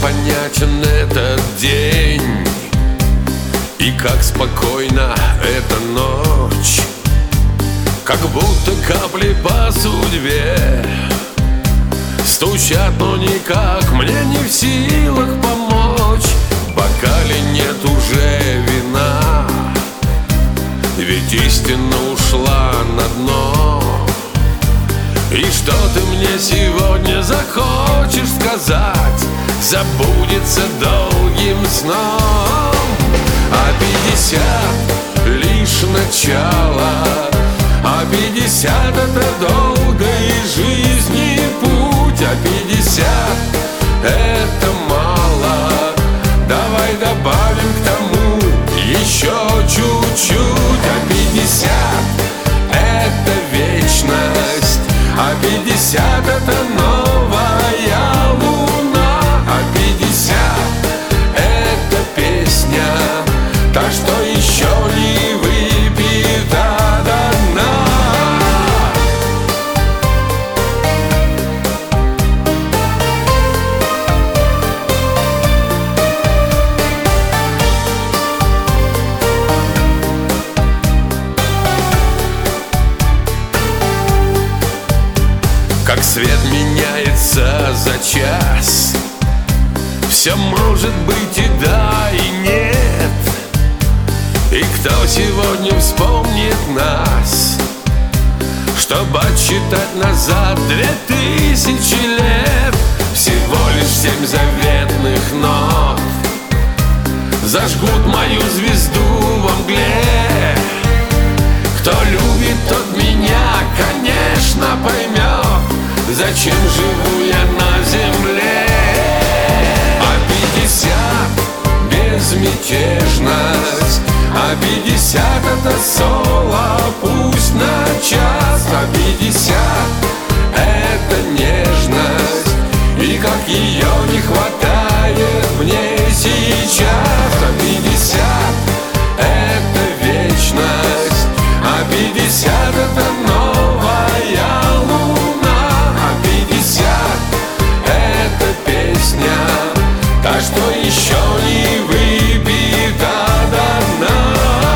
непонятен этот день, и как спокойна эта ночь, как будто капли по судьбе стучат, но никак мне не в силах помочь. В бокале нет уже вина, ведь истина ушла на дно. И что ты мне сегодня захочешь сказать, забудется долгим сном. А 50 лишь начало, а 50 это долгой жизни путь, а 50 это мало. Давай добавим к тому еще чуть-чуть. А 50 это вечность, а 50 это новая луна, а 50 это песня, та, что еще не выпита до дна. Как свет меняется за час, все может быть и да, и нет. И кто сегодня вспомнит нас, чтобы отсчитать назад 2000 лет? Всего лишь 7 заветных нот зажгут мою звезду во мгле. Кто любит, тот меня, конечно, поймет, зачем живу я на земле. А 50 безмятежность, а 50 это соло, пусть на час. А 50 это нежность, и как ее не хватает мне сейчас. А 50 это вечность, а 50 это новая луна, а 50 это песня, та, что еще не выпита до дна.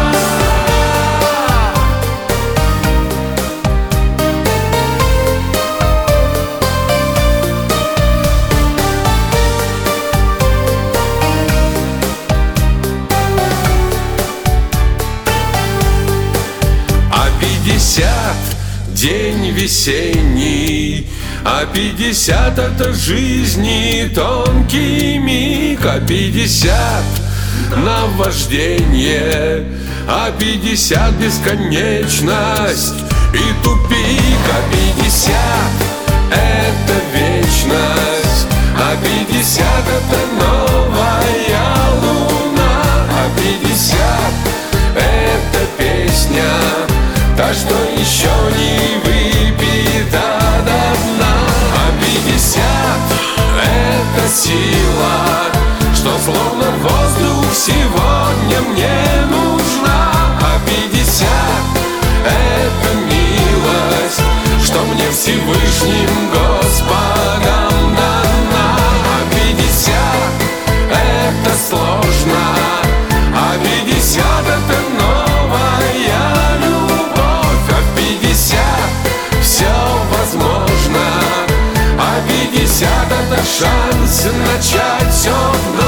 А 50 день весенний, а 50 это жизни тонкий миг, а 50 наваждение, а 50 бесконечность и тупик. А 50 это вечность, а 50 это новая луна, а 50 это песня, та, что еще не выпита до дна. А 50 это сила, что словно воздух сегодня мне нужна. А 50 это милость, что мне Всевышним Господом дана. А 50 это сложно, а 50 это новая любовь. А 50 все возможно, а 50 это шанс начать все вновь.